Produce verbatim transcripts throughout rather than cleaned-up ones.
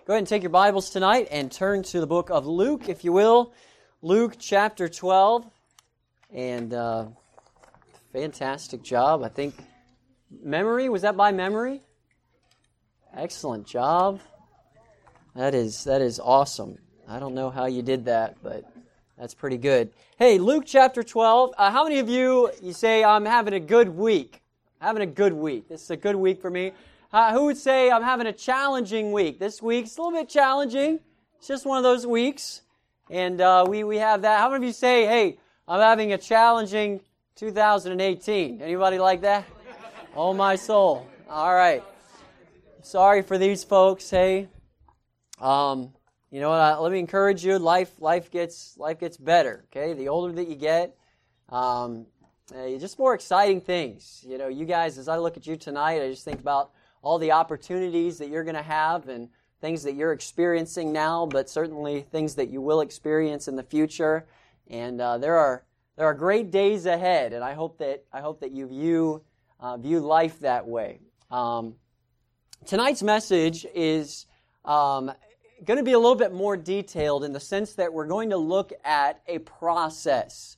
Go ahead and take your Bibles tonight and turn to the book of Luke, if you will. Luke chapter twelve. And uh, fantastic job. I think memory, was that by memory? Excellent job. That is that is awesome. I don't know how you did that, but that's pretty good. Hey, Luke chapter twelve. Uh, how many of you, you say, I'm having a good week? Having a good week. This is a good week for me. Uh, who would say I'm having a challenging week? This week's a little bit challenging. It's just one of those weeks. And uh, we, we have that. How many of you say, hey, I'm having a challenging two thousand eighteen? Anybody like that? Oh, my soul. All right. Sorry for these folks. Hey, um, you know what? Uh, let me encourage you. Life life gets life gets better, okay? The older that you get, um, uh, just more exciting things. You know, you guys, as I look at you tonight, I just think about all the opportunities that you're going to have and things that you're experiencing now, but certainly things that you will experience in the future. And uh, there are there are great days ahead, and I hope that I hope that you view uh, view life that way. Um, tonight's message is um, going to be a little bit more detailed in the sense that we're going to look at a process.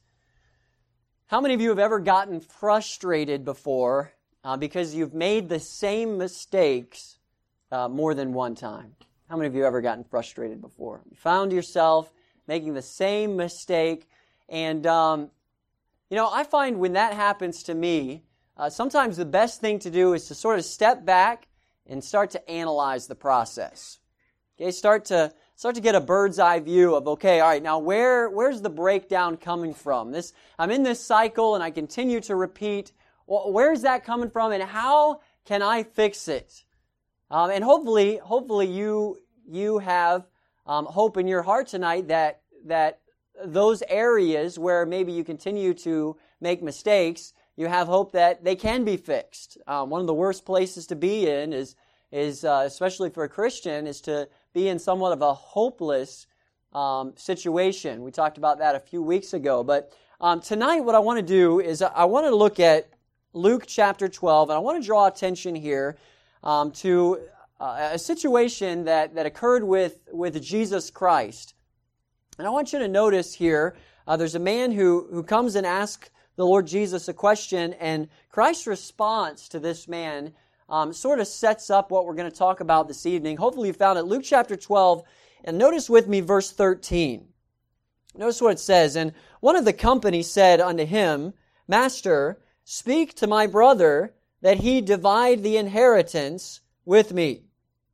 How many of you have ever gotten frustrated before Uh, because you've made the same mistakes uh, more than one time? How many of you have ever gotten frustrated before? You found yourself making the same mistake, and um, you know, I find when that happens to me, uh, sometimes the best thing to do is to sort of step back and start to analyze the process. Okay, start to start to get a bird's eye view of, okay, all right, now where where's the breakdown coming from? This I'm in this cycle, and I continue to repeat. Well, where's that coming from, and how can I fix it? Um, and hopefully, hopefully you you have um, hope in your heart tonight that that those areas where maybe you continue to make mistakes, you have hope that they can be fixed. Um, one of the worst places to be in is is uh, especially for a Christian, is to be in somewhat of a hopeless um, situation. We talked about that a few weeks ago, but um, tonight, what I want to do is I want to look at Luke chapter twelve, and I want to draw attention here um, to uh, a situation that, that occurred with, with Jesus Christ. And I want you to notice here, uh, there's a man who, who comes and asks the Lord Jesus a question, and Christ's response to this man um, sort of sets up what we're going to talk about this evening. Hopefully you found it. Luke chapter twelve, and notice with me verse thirteen. Notice what it says. And one of the company said unto him, Master, speak to my brother that he divide the inheritance with me.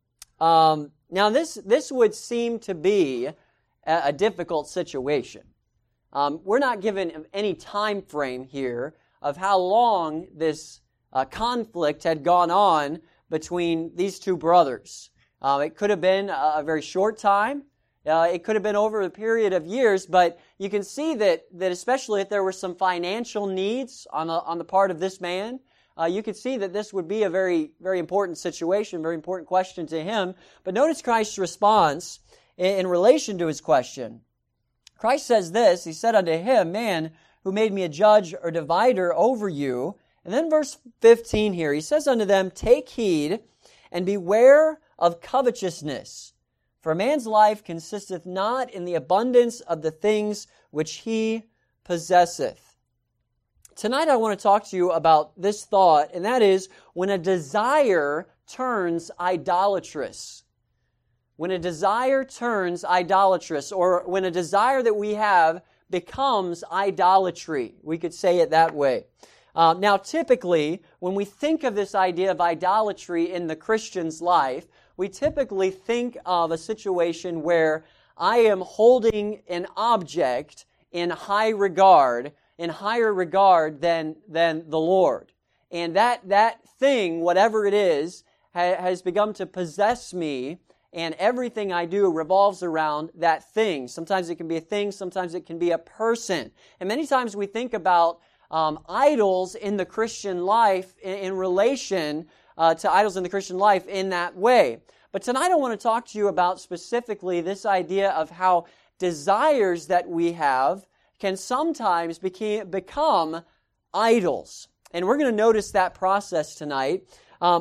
Um, now, this this would seem to be a, a difficult situation. Um, we're not given any time frame here of how long this uh, conflict had gone on between these two brothers. Uh, it could have been a, a very short time. Uh, it could have been over a period of years, but you can see that that especially if there were some financial needs on the, on the part of this man, uh, you could see that this would be a very, very important situation, very important question to him. But notice Christ's response in, in relation to his question. Christ says this, He said unto him, Man, who made me a judge or divider over you? And then verse fifteen here, He says unto them, Take heed and beware of covetousness. For a man's life consisteth not in the abundance of the things which he possesseth. Tonight I want to talk to you about this thought, and that is when a desire turns idolatrous. When a desire turns idolatrous, or when a desire that we have becomes idolatry. We could say it that way. Uh, now typically, when we think of this idea of idolatry in the Christian's life, we typically think of a situation where I am holding an object in high regard, in higher regard than, than the Lord. And that, that thing, whatever it is, ha, has begun to possess me, and everything I do revolves around that thing. Sometimes it can be a thing, sometimes it can be a person. And many times we think about um, idols in the Christian life in, in relation Uh, to idols in the Christian life in that way. But tonight I want to talk to you about specifically this idea of how desires that we have can sometimes beca- become idols. And we're going to notice that process tonight. Um,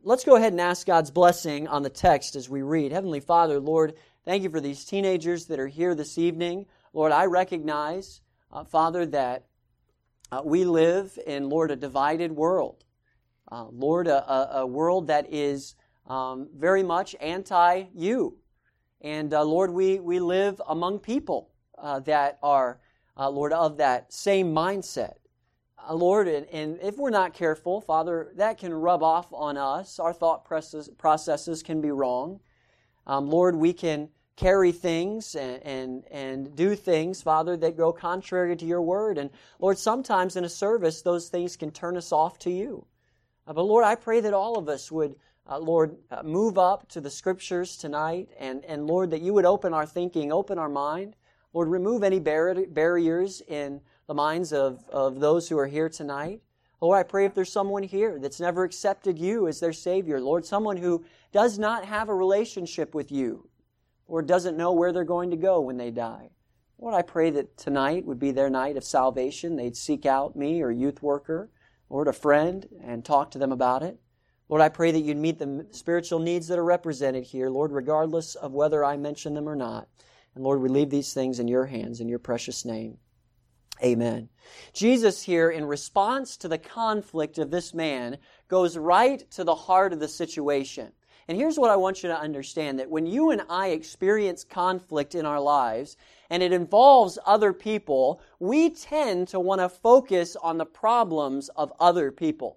let's go ahead and ask God's blessing on the text as we read. Heavenly Father, Lord, thank you for these teenagers that are here this evening. Lord, I recognize, uh, Father, that uh, we live in, Lord, a divided world. Uh, Lord, a, a, a world that is um, very much anti-you. And uh, Lord, we, we live among people uh, that are, uh, Lord, of that same mindset. Uh, Lord, and, and if we're not careful, Father, that can rub off on us. Our thought process, processes can be wrong. Um, Lord, we can carry things and, and, and do things, Father, that go contrary to your word. And Lord, sometimes in a service, those things can turn us off to you. Uh, but Lord, I pray that all of us would, uh, Lord, uh, move up to the Scriptures tonight. And, and Lord, that you would open our thinking, open our mind. Lord, remove any bar- barriers in the minds of, of those who are here tonight. Lord, I pray if there's someone here that's never accepted you as their Savior, Lord, someone who does not have a relationship with you, or doesn't know where they're going to go when they die. Lord, I pray that tonight would be their night of salvation. They'd seek out me or a youth worker, Lord, a friend, and talk to them about it. Lord, I pray that you'd meet the spiritual needs that are represented here, Lord, regardless of whether I mention them or not. And Lord, we leave these things in your hands, in your precious name. Amen. Jesus here, in response to the conflict of this man, goes right to the heart of the situation. And here's what I want you to understand, that when you and I experience conflict in our lives, and it involves other people, we tend to want to focus on the problems of other people.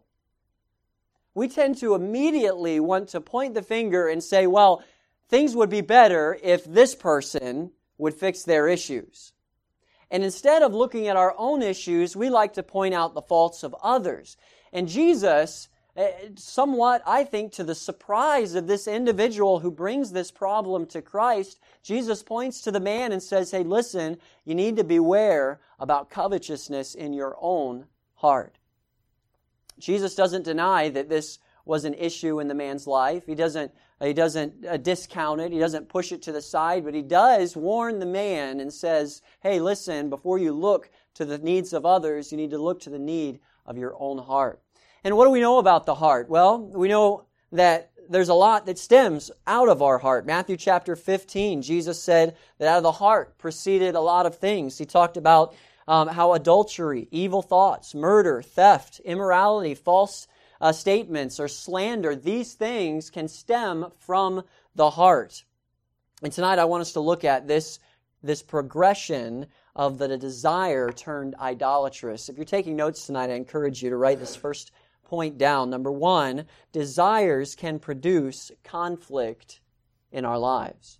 We tend to immediately want to point the finger and say, well, things would be better if this person would fix their issues. And instead of looking at our own issues, we like to point out the faults of others. And Jesus, somewhat, I think, to the surprise of this individual who brings this problem to Christ, Jesus points to the man and says, hey, listen, you need to beware about covetousness in your own heart. Jesus doesn't deny that this was an issue in the man's life. He doesn't, he doesn't uh, discount it. He doesn't push it to the side, but he does warn the man and says, hey, listen, before you look to the needs of others, you need to look to the need of your own heart. And what do we know about the heart? Well, we know that there's a lot that stems out of our heart. Matthew chapter fifteen, Jesus said that out of the heart proceeded a lot of things. He talked about um, how adultery, evil thoughts, murder, theft, immorality, false uh, statements, or slander, these things can stem from the heart. And tonight I want us to look at this, this progression of the desire turned idolatrous. If you're taking notes tonight, I encourage you to write this first point down. Number one, desires can produce conflict in our lives.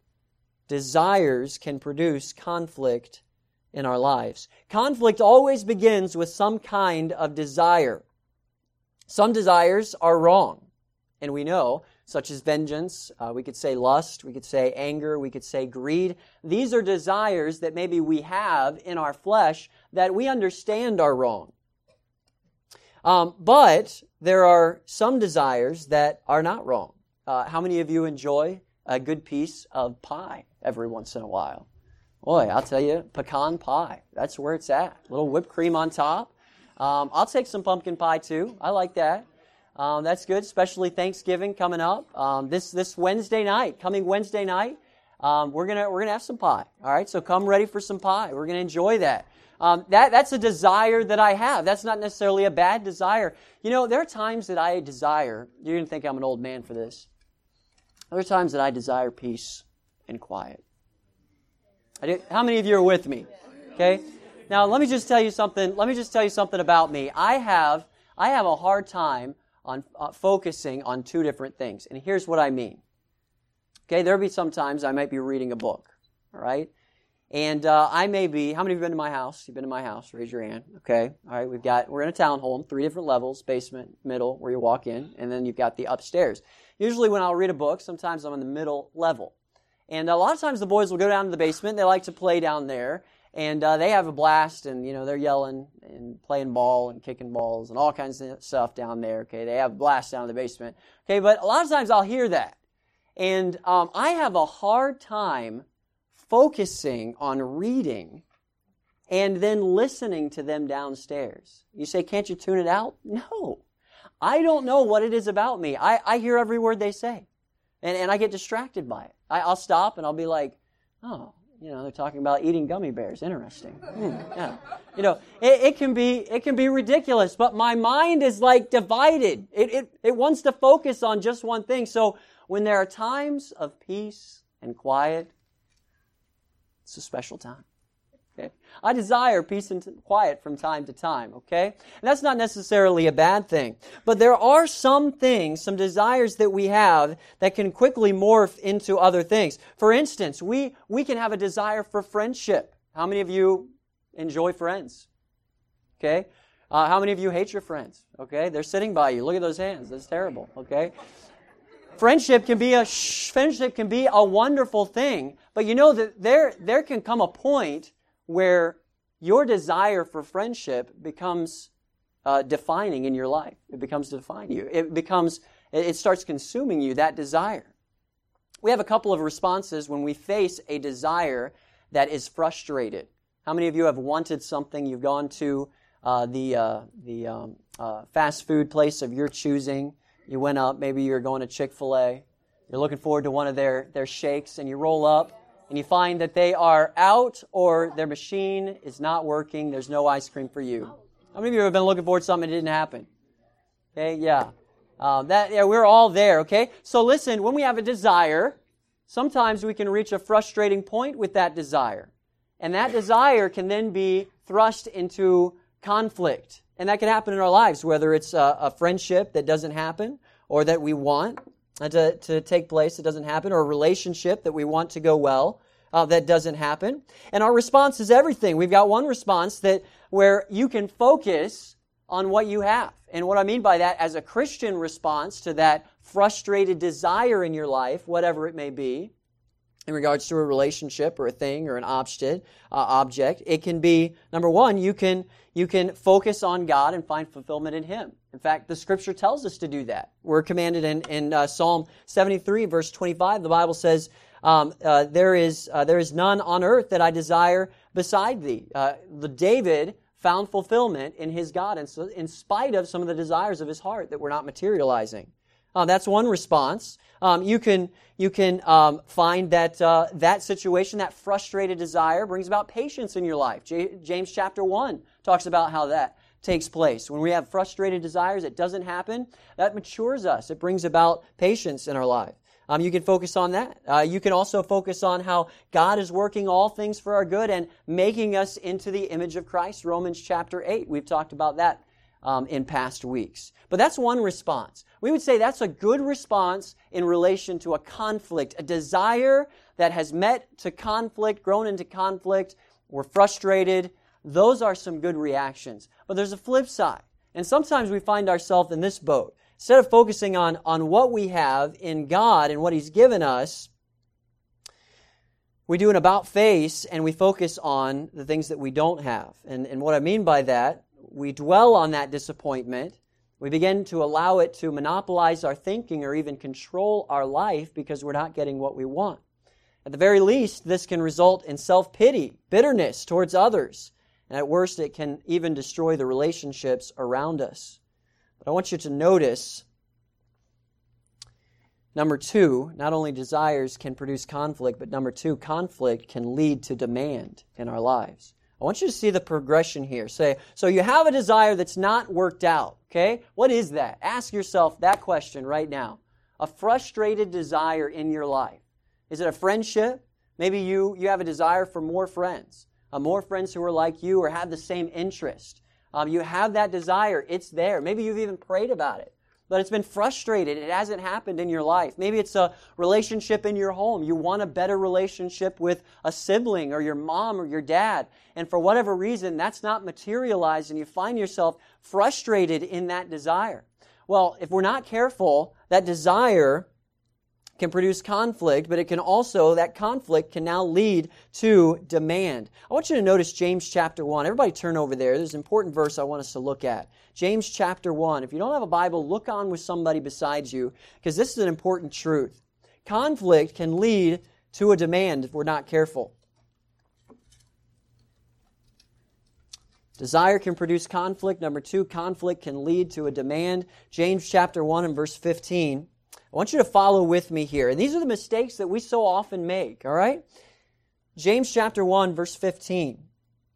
Desires can produce conflict in our lives. Conflict always begins with some kind of desire. Some desires are wrong, and we know, such as vengeance, uh, we could say lust, we could say anger, we could say greed. These are desires that maybe we have in our flesh that we understand are wrong. Um, but there are some desires that are not wrong. Uh, how many of you enjoy a good piece of pie every once in a while? Boy, I'll tell you, pecan pie. That's where it's at. A little whipped cream on top. Um, I'll take some pumpkin pie too. I like that. Um, that's good, especially Thanksgiving coming up. Um, this this Wednesday night, coming Wednesday night, um, we're gonna we're gonna have some pie. All right, so come ready for some pie. We're gonna enjoy that. Um, that that's a desire that I have. That's not necessarily a bad desire. You know, there are times that I desire. You're gonna think I'm an old man for this. There are times that I desire peace and quiet. I do, how many of you are with me? Okay. Now let me just tell you something. Let me just tell you something about me. I have I have a hard time on uh, focusing on two different things, and here's what I mean. Okay, there'll be some times I might be reading a book. All right. And uh, I may be, how many of you have been to my house? You've been to my house, raise your hand. Okay, all right, we've got, we're in a townhome, three different levels, basement, middle, where you walk in, and then you've got the upstairs. Usually when I'll read a book, sometimes I'm in the middle level. And a lot of times the boys will go down to the basement, they like to play down there, and uh, they have a blast, and, you know, they're yelling and playing ball and kicking balls and all kinds of stuff down there, okay? They have a blast down in the basement. Okay, but a lot of times I'll hear that. And um, I have a hard time focusing on reading and then listening to them downstairs. You say, can't you tune it out? No. I don't know what it is about me. I, I hear every word they say, and, and I get distracted by it. I, I'll stop and I'll be like, oh, you know, they're talking about eating gummy bears. Interesting. Hmm, yeah. You know, it, it can be it can be ridiculous, but my mind is like divided. It, it it wants to focus on just one thing. So when there are times of peace and quiet, it's a special time. Okay? I desire peace and quiet from time to time, okay? And that's not necessarily a bad thing. But there are some things, some desires that we have that can quickly morph into other things. For instance, we, we can have a desire for friendship. How many of you enjoy friends? Okay? Uh, how many of you hate your friends? Okay? They're sitting by you. Look at those hands. That's terrible, okay? Friendship can be a sh- friendship can be a wonderful thing, but you know that there there can come a point where your desire for friendship becomes uh, defining in your life. It becomes to define you. It becomes, it starts consuming you, that desire. We have a couple of responses when we face a desire that is frustrated. How many of you have wanted something? You've gone to uh, the uh, the um, uh, fast food place of your choosing. You went up, maybe you're going to Chick-fil-A. You're looking forward to one of their, their shakes, and you roll up, and you find that they are out or their machine is not working. There's no ice cream for you. How many of you have been looking forward to something that didn't happen? Okay, yeah. Um, that yeah, we're all there, okay? So listen, when we have a desire, sometimes we can reach a frustrating point with that desire. And that desire can then be thrust into conflict. And that can happen in our lives, whether it's a, a friendship that doesn't happen or that we want To, to take place that doesn't happen, or a relationship that we want to go well uh, that doesn't happen. And our response is everything. We've got one response that where you can focus on what you have. And what I mean by that, as a Christian response to that frustrated desire in your life, whatever it may be, in regards to a relationship or a thing or an object, uh, object, it can be, number one, you can you can focus on God and find fulfillment in Him. In fact, the Scripture tells us to do that. We're commanded in, in uh, Psalm seventy-three, verse twenty-five, the Bible says, um, uh, there is uh, there is none on earth that I desire beside Thee. Uh, the David found fulfillment in his God, and so in spite of some of the desires of his heart that were not materializing. Uh, that's one response. Um, you can you can um, find that uh, that situation, that frustrated desire, brings about patience in your life. J- James chapter one talks about how that takes place. When we have frustrated desires, it doesn't happen. That matures us. It brings about patience in our life. Um, you can focus on that. Uh, you can also focus on how God is working all things for our good and making us into the image of Christ. Romans chapter eight. We've talked about that Um, in past weeks. But that's one response. We would say that's a good response in relation to a conflict, a desire that has met to conflict, grown into conflict, we're frustrated. Those are some good reactions. But there's a flip side. And sometimes we find ourselves in this boat. Instead of focusing on, on what we have in God and what He's given us, we do an about face and we focus on the things that we don't have. And, and what I mean by that, we dwell on that disappointment. We begin to allow it to monopolize our thinking or even control our life because we're not getting what we want. At the very least, this can result in self-pity, bitterness towards others. And at worst, it can even destroy the relationships around us. But I want you to notice, number two, not only desires can produce conflict, but number two, conflict can lead to demand in our lives. I want you to see the progression here. Say, so you have a desire that's not worked out, okay? What is that? Ask yourself that question right now. A frustrated desire in your life. Is it a friendship? Maybe you, you have a desire for more friends. Uh, more friends who are like you or have the same interest. Um, you have that desire. It's there. Maybe you've even prayed about it. But it's been frustrated. It hasn't happened in your life. Maybe it's a relationship in your home. You want a better relationship with a sibling or your mom or your dad. And for whatever reason, that's not materialized and you find yourself frustrated in that desire. Well, if we're not careful, that desire can produce conflict, but it can also, that conflict can now lead to demand. I want you to notice James chapter one. Everybody turn over there. There's an important verse I want us to look at. James chapter one. If you don't have a Bible, look on with somebody beside you, because this is an important truth. Conflict can lead to a demand if we're not careful. Desire can produce conflict. Number two, conflict can lead to a demand. James chapter one and verse fifteen. I want you to follow with me here. And these are the mistakes that we so often make, all right? James chapter one, verse fifteen.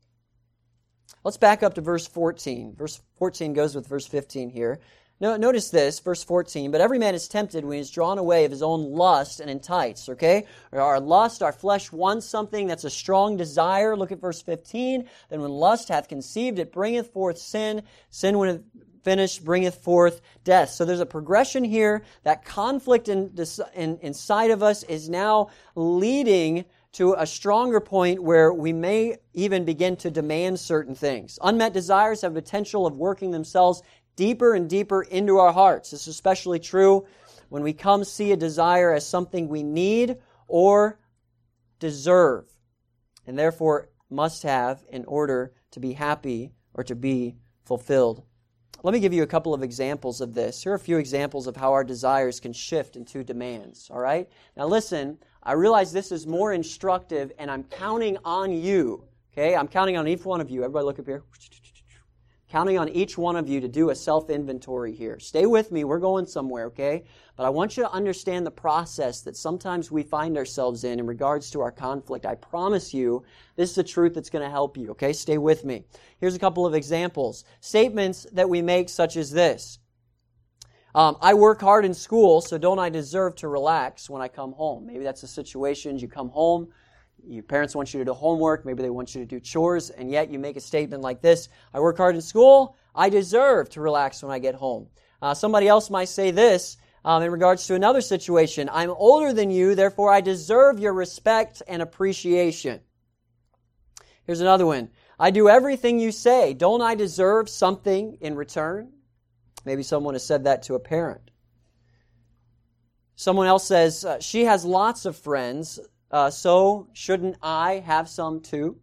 Let's back up to verse fourteen. Verse fourteen goes with verse fifteen here. No, notice this, verse fourteen. But every man is tempted when he is drawn away of his own lust and enticed, okay? Our lust, our flesh wants something that's a strong desire. Look at verse fifteen. Then when lust hath conceived, it bringeth forth sin. Sin, when it finished, bringeth forth death. So there's a progression here. That conflict in, in, inside of us is now leading to a stronger point where we may even begin to demand certain things. Unmet desires have potential of working themselves deeper and deeper into our hearts. This is especially true when we come see a desire as something we need or deserve, and therefore must have in order to be happy or to be fulfilled. Let me give you a couple of examples of this. Here are a few examples of how our desires can shift into demands, all right? Now listen, I realize this is more instructive, and I'm counting on you, okay? I'm counting on each one of you. Everybody look up here. Counting on each one of you to do a self-inventory here. Stay with me. We're going somewhere, okay? But I want you to understand the process that sometimes we find ourselves in in regards to our conflict. I promise you, this is the truth that's going to help you, okay? Stay with me. Here's a couple of examples. Statements that we make such as this. Um, I work hard in school, so don't I deserve to relax when I come home? Maybe that's a situation. You come home, your parents want you to do homework, maybe they want you to do chores, and yet you make a statement like this, I work hard in school, I deserve to relax when I get home. Uh, somebody else might say this um, in regards to another situation, I'm older than you, therefore I deserve your respect and appreciation. Here's another one, I do everything you say, don't I deserve something in return? Maybe someone has said that to a parent. Someone else says, uh, she has lots of friends, Uh, so, shouldn't I have some too?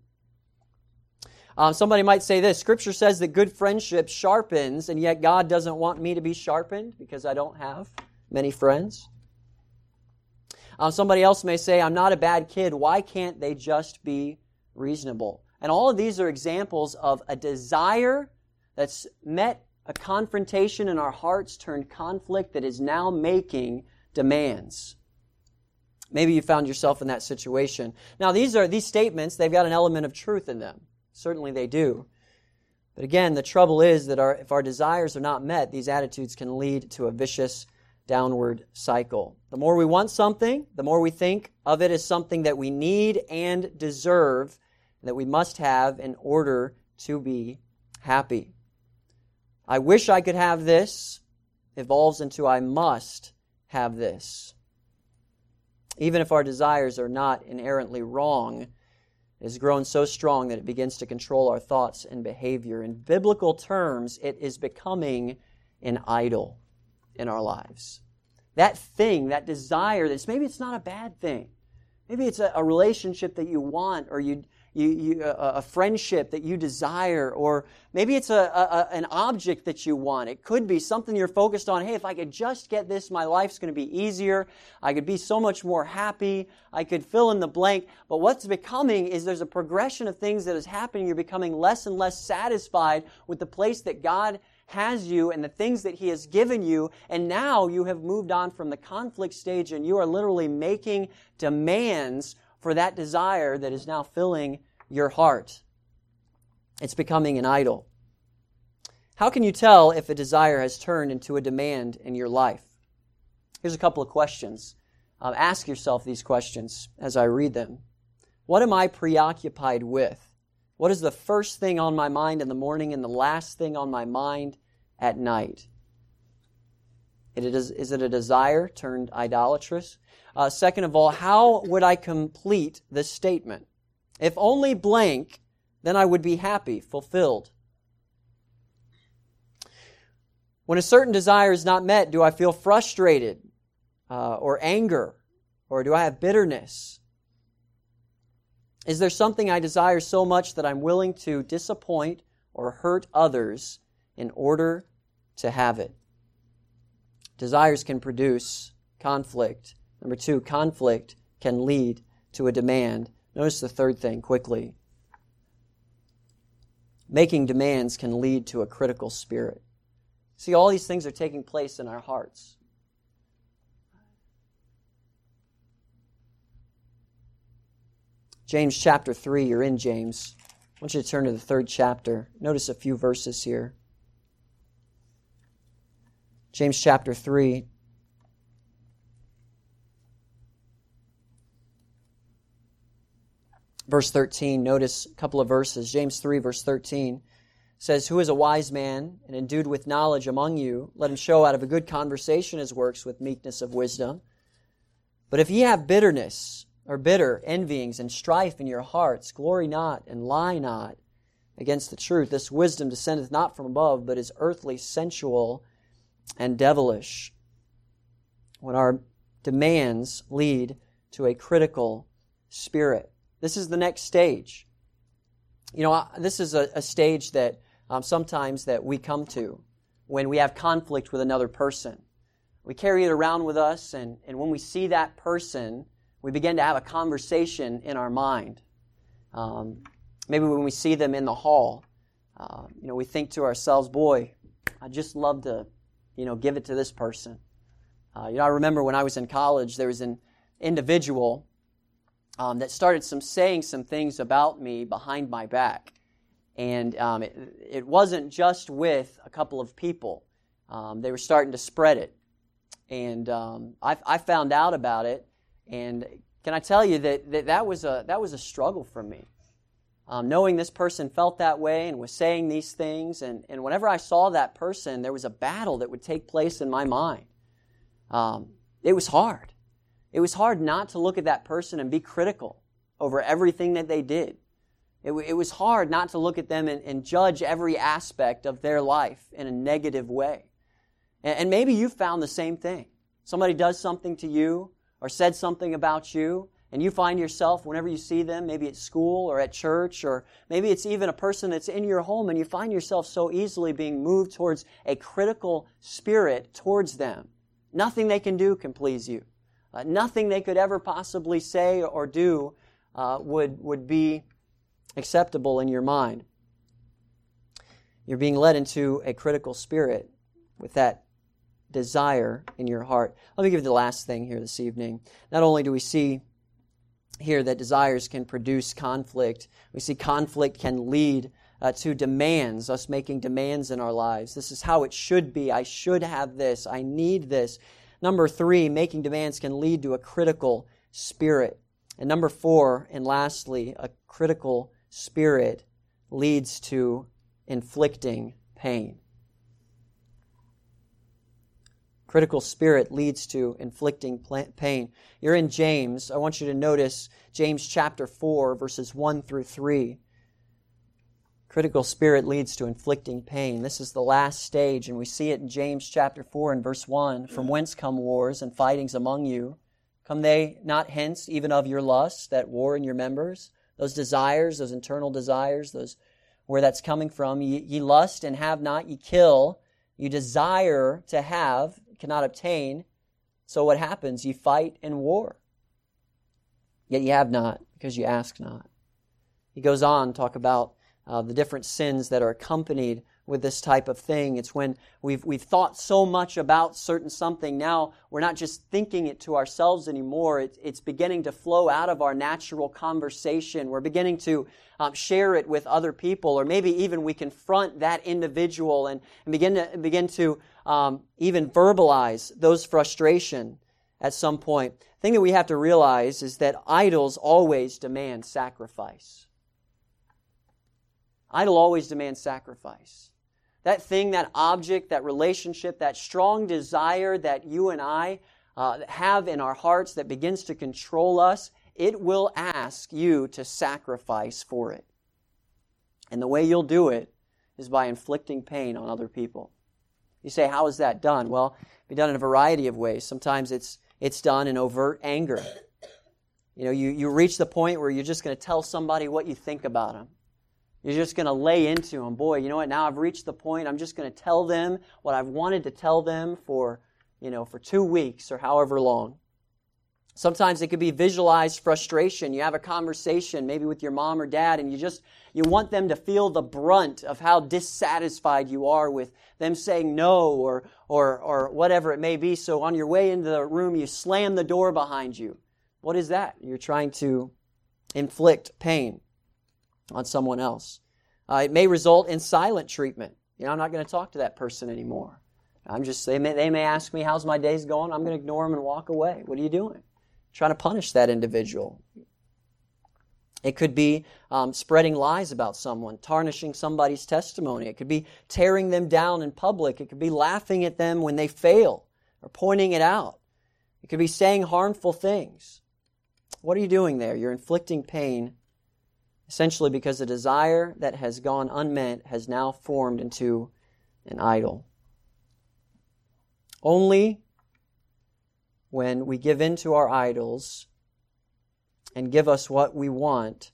Um, somebody might say this, Scripture says that good friendship sharpens, and yet God doesn't want me to be sharpened because I don't have many friends. Um, somebody else may say, I'm not a bad kid, why can't they just be reasonable? And all of these are examples of a desire that's met a confrontation in our hearts turned conflict that is now making demands. Maybe you found yourself in that situation. Now, these are these statements, they've got an element of truth in them. Certainly they do. But again, the trouble is that our, if our desires are not met, these attitudes can lead to a vicious downward cycle. The more we want something, the more we think of it as something that we need and deserve, that we must have in order to be happy. I wish I could have this evolves into I must have this. Even if our desires are not inherently wrong, it has grown so strong that it begins to control our thoughts and behavior. In biblical terms, it is becoming an idol in our lives. That thing, that desire, that's maybe it's not a bad thing. Maybe it's a, a relationship that you want, or you, you, you a, a friendship that you desire, or maybe it's a, a, an object that you want. It could be something you're focused on. Hey, if I could just get this, my life's going to be easier. I could be so much more happy. I could fill in the blank. But what's becoming is there's a progression of things that is happening. You're becoming less and less satisfied with the place that God has you and the things that He has given you, and now you have moved on from the conflict stage and you are literally making demands for that desire that is now filling your heart. It's becoming an idol. How can you tell if a desire has turned into a demand in your life? Here's a couple of questions. Uh, ask yourself these questions as I read them. What am I preoccupied with? What is the first thing on my mind in the morning and the last thing on my mind at night? It is, is it a desire turned idolatrous? Uh, second of all, how would I complete this statement? If only blank, then I would be happy, fulfilled. When a certain desire is not met, do I feel frustrated uh, or anger, or do I have bitterness? Is there something I desire so much that I'm willing to disappoint or hurt others in order to have it? Desires can produce conflict. Number two, conflict can lead to a demand. Notice the third thing quickly. Making demands can lead to a critical spirit. See, all these things are taking place in our hearts. James chapter three, you're in James. I want you to turn to the third chapter. Notice a few verses here. James chapter three. Verse thirteen, notice a couple of verses. James three, verse thirteen says, "Who is a wise man and endued with knowledge among you? Let him show out of a good conversation his works with meekness of wisdom. But if ye have bitterness, or bitter envyings and strife in your hearts, glory not and lie not against the truth. This wisdom descendeth not from above, but is earthly, sensual, and devilish." When our demands lead to a critical spirit. This is the next stage. You know, this is a, a stage that um, sometimes that we come to when we have conflict with another person. We carry it around with us, and, and when we see that person, we begin to have a conversation in our mind. Um, maybe when we see them in the hall, uh, you know, we think to ourselves, boy, I'd just love to, you know, give it to this person. Uh, you know, I remember when I was in college, there was an individual Um, that started some saying some things about me behind my back. And um, it, it wasn't just with a couple of people. Um, they were starting to spread it. And um, I, I found out about it. And can I tell you that that, that was a that was a struggle for me. Um, knowing this person felt that way and was saying these things. And, and whenever I saw that person, there was a battle that would take place in my mind. Um, it was hard. It was hard not to look at that person and be critical over everything that they did. It, it was hard not to look at them and, and judge every aspect of their life in a negative way. And, and maybe you found the same thing. Somebody does something to you or said something about you, and you find yourself, whenever you see them, maybe at school or at church, or maybe it's even a person that's in your home, and you find yourself so easily being moved towards a critical spirit towards them. Nothing they can do can please you. Uh, nothing they could ever possibly say or do uh, would, would be acceptable in your mind. You're being led into a critical spirit with that desire in your heart. Let me give you the last thing here this evening. Not only do we see here that desires can produce conflict, we see conflict can lead uh, to demands, us making demands in our lives. This is how it should be. I should have this. I need this. Number three, making demands can lead to a critical spirit. And number four, and lastly, a critical spirit leads to inflicting pain. Critical spirit leads to inflicting pain. You're in James. I want you to notice James chapter four, verses one through three. Critical spirit leads to inflicting pain. This is the last stage, and we see it in James chapter four and verse one. "From whence come wars and fightings among you? Come they not hence, even of your lusts that war in your members?" Those desires, those internal desires, those where that's coming from. Ye, ye lust and have not, ye kill. You desire to have, cannot obtain. So what happens? Ye fight and war. Yet ye have not, because ye ask not. He goes on to talk about Uh, the different sins that are accompanied with this type of thing. It's when we've we've thought so much about certain something, now we're not just thinking it to ourselves anymore. It, it's beginning to flow out of our natural conversation. We're beginning to um, share it with other people, or maybe even we confront that individual and, and begin to begin to um, even verbalize those frustration at some point. The thing that we have to realize is that idols always demand sacrifice. Idol always demands sacrifice. That thing, that object, that relationship, that strong desire that you and I uh, have in our hearts that begins to control us, it will ask you to sacrifice for it. And the way you'll do it is by inflicting pain on other people. You say, how is that done? Well, it can be done in a variety of ways. Sometimes it's it's done in overt anger. You know, you, you reach the point where you're just going to tell somebody what you think about them. You're just going to lay into them. Boy, you know what? Now I've reached the point. I'm just going to tell them what I've wanted to tell them for, you know, for two weeks or however long. Sometimes it could be visualized frustration. You have a conversation maybe with your mom or dad, and you just you want them to feel the brunt of how dissatisfied you are with them saying no or or or whatever it may be. So on your way into the room, you slam the door behind you. What is that? You're trying to inflict pain on someone else. Uh, it may result in silent treatment. You know, I'm not going to talk to that person anymore. I'm just they may they may ask me, "How's my days going?" I'm going to ignore them and walk away. What are you doing? Trying to punish that individual. It could be um, spreading lies about someone, tarnishing somebody's testimony. It could be tearing them down in public. It could be laughing at them when they fail or pointing it out. It could be saying harmful things. What are you doing there? You're inflicting pain essentially because the desire that has gone unmet has now formed into an idol. Only when we give in to our idols and give us what we want,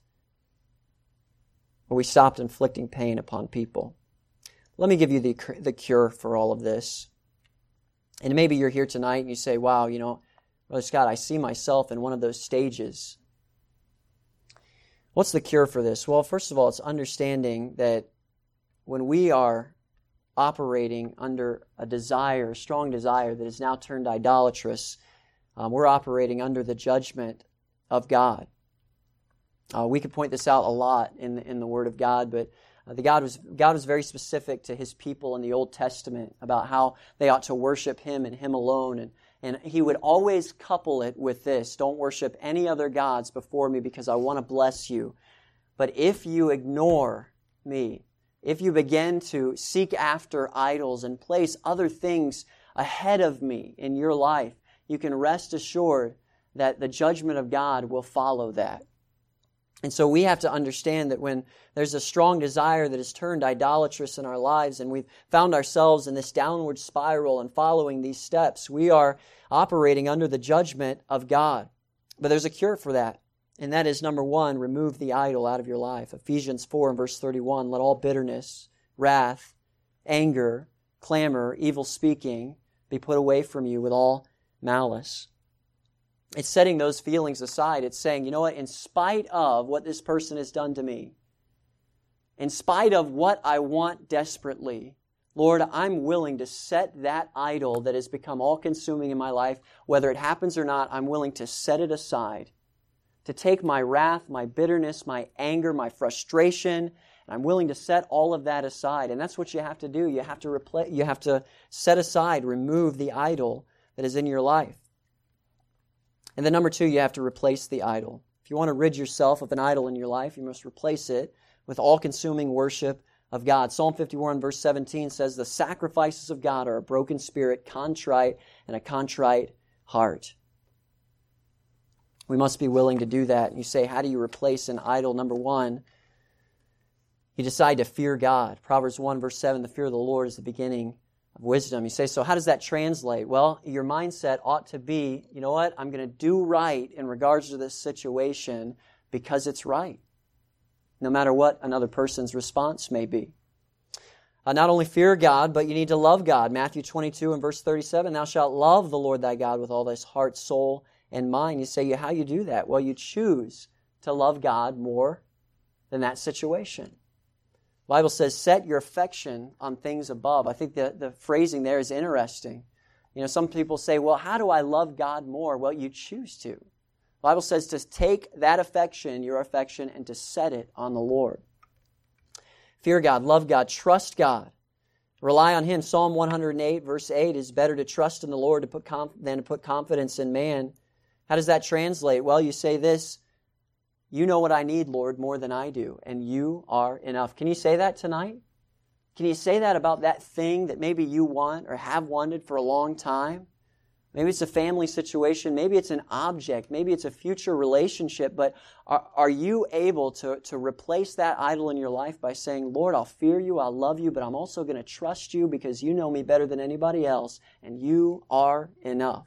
or we stopped inflicting pain upon people. Let me give you the, the cure for all of this. And maybe you're here tonight and you say, wow, you know, Brother Scott, I see myself in one of those stages. What's the cure for this? Well, first of all, it's understanding that when we are operating under a desire, a strong desire that is now turned idolatrous, Um, we're operating under the judgment of God. Uh, we could point this out a lot in the, in the Word of God, but uh, the God was God was very specific to His people in the Old Testament about how they ought to worship Him and Him alone, and and He would always couple it with this: don't worship any other gods before me because I want to bless you. But if you ignore me, if you begin to seek after idols and place other things ahead of me in your life, you can rest assured that the judgment of God will follow that. And so we have to understand that when there's a strong desire that is turned idolatrous in our lives and we've found ourselves in this downward spiral and following these steps, we are operating under the judgment of God. But there's a cure for that. And that is, number one, remove the idol out of your life. Ephesians four and verse thirty-one, let all bitterness, wrath, anger, clamor, evil speaking be put away from you with all malice. It's setting those feelings aside. It's saying, you know what, in spite of what this person has done to me, in spite of what I want desperately, Lord, I'm willing to set that idol that has become all-consuming in my life, whether it happens or not, I'm willing to set it aside, to take my wrath, my bitterness, my anger, my frustration, and I'm willing to set all of that aside. And that's what you have to do. You have to replace, you have to set aside, remove the idol that is in your life. And then number two, you have to replace the idol. If you want to rid yourself of an idol in your life, you must replace it with all-consuming worship of God. Psalm fifty-one verse seventeen says, the sacrifices of God are a broken spirit, contrite, and a contrite heart. We must be willing to do that. And you say, how do you replace an idol? Number one, you decide to fear God. Proverbs one verse seven, the fear of the Lord is the beginning of wisdom. You say, so how does that translate? Well, your mindset ought to be, you know what, I'm going to do right in regards to this situation because it's right, no matter what another person's response may be. Uh, not only fear God, but you need to love God. Matthew twenty-two and verse thirty-seven, thou shalt love the Lord thy God with all thy heart, soul, and mind. You say, how you do that? Well, you choose to love God more than that situation. The Bible says, set your affection on things above. I think the, the phrasing there is interesting. You know, some people say, well, how do I love God more? Well, you choose to. The Bible says to take that affection, your affection, and to set it on the Lord. Fear God, love God, trust God. Rely on Him. Psalm one hundred eight, verse eight, is better to trust in the Lord to put conf- than to put confidence in man. How does that translate? Well, you say this, you know what I need, Lord, more than I do, and you are enough. Can you say that tonight? Can you say that about that thing that maybe you want or have wanted for a long time? Maybe it's a family situation. Maybe it's an object. Maybe it's a future relationship. But are, are you able to, to replace that idol in your life by saying, Lord, I'll fear you, I'll love you, but I'm also going to trust you because you know me better than anybody else, and you are enough.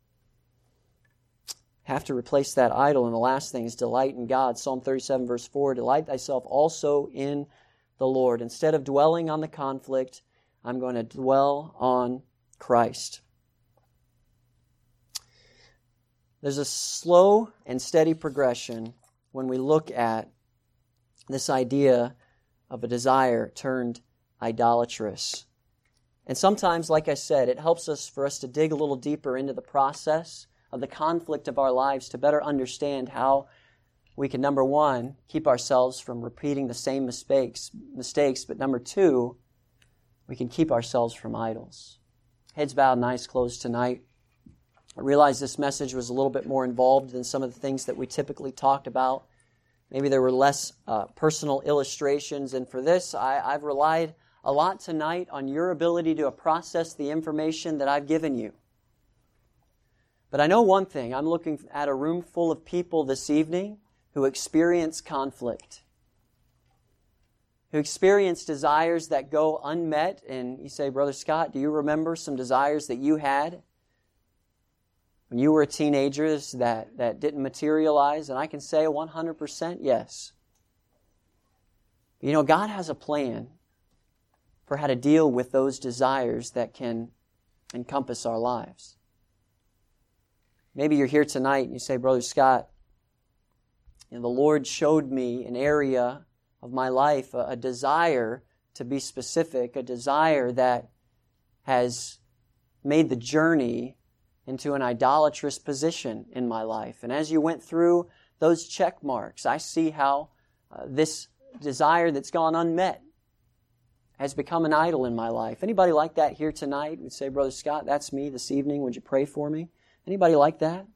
Have to replace that idol. And the last thing is delight in God. Psalm thirty-seven, verse four, delight thyself also in the Lord. Instead of dwelling on the conflict, I'm going to dwell on Christ. There's a slow and steady progression when we look at this idea of a desire turned idolatrous. And sometimes, like I said, it helps us for us to dig a little deeper into the process of the conflict of our lives to better understand how we can, number one, keep ourselves from repeating the same mistakes, mistakes, but number two, we can keep ourselves from idols. Heads bowed and eyes closed tonight. I realize this message was a little bit more involved than some of the things that we typically talked about. Maybe there were less uh, personal illustrations, and for this, I, I've relied a lot tonight on your ability to process the information that I've given you. But I know one thing. I'm looking at a room full of people this evening who experience conflict, who experience desires that go unmet. And you say, Brother Scott, do you remember some desires that you had when you were a teenager that, that didn't materialize? And I can say one hundred percent yes. You know, God has a plan for how to deal with those desires that can encompass our lives. Maybe you're here tonight and you say, Brother Scott, you know, the Lord showed me an area of my life, a, a desire to be specific, a desire that has made the journey into an idolatrous position in my life. And as you went through those check marks, I see how uh, this desire that's gone unmet has become an idol in my life. Anybody like that here tonight would say, Brother Scott, that's me this evening. Would you pray for me? Anybody like that?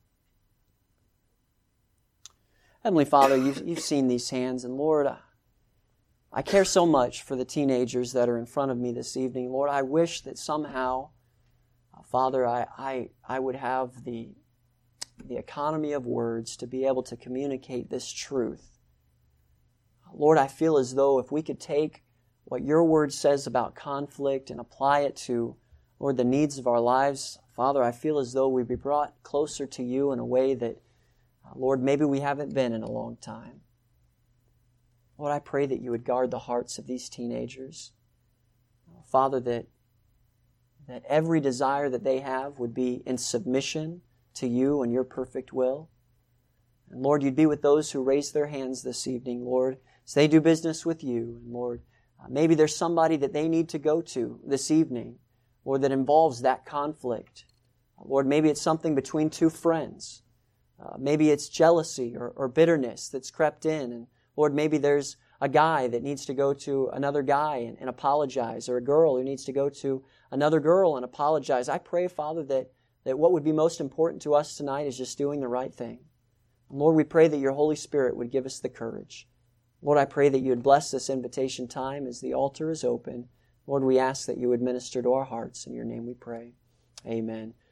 Heavenly Father, you've, you've seen these hands, and Lord, I, I care so much for the teenagers that are in front of me this evening. Lord, I wish that somehow, uh, Father, I, I, I would have the, the economy of words to be able to communicate this truth. Lord, I feel as though if we could take what your word says about conflict and apply it to, Lord, the needs of our lives, Father, I feel as though we'd be brought closer to you in a way that, uh, Lord, maybe we haven't been in a long time. Lord, I pray that you would guard the hearts of these teenagers. Father, that, that every desire that they have would be in submission to you and your perfect will. And Lord, you'd be with those who raise their hands this evening, Lord, as they do business with you. And Lord, uh, maybe there's somebody that they need to go to this evening, Lord, that involves that conflict. Lord, maybe it's something between two friends. Uh, maybe it's jealousy or, or bitterness that's crept in. And Lord, maybe there's a guy that needs to go to another guy and, and apologize, or a girl who needs to go to another girl and apologize. I pray, Father, that, that what would be most important to us tonight is just doing the right thing. And Lord, we pray that your Holy Spirit would give us the courage. Lord, I pray that you would bless this invitation time as the altar is open. Lord, we ask that you would minister to our hearts. In your name we pray. Amen.